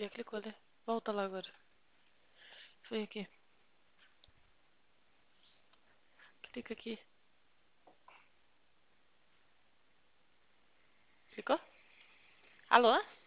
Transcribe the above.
Já clicou, né? Volta lá agora. Vem aqui. Clica aqui. Clicou? Alô?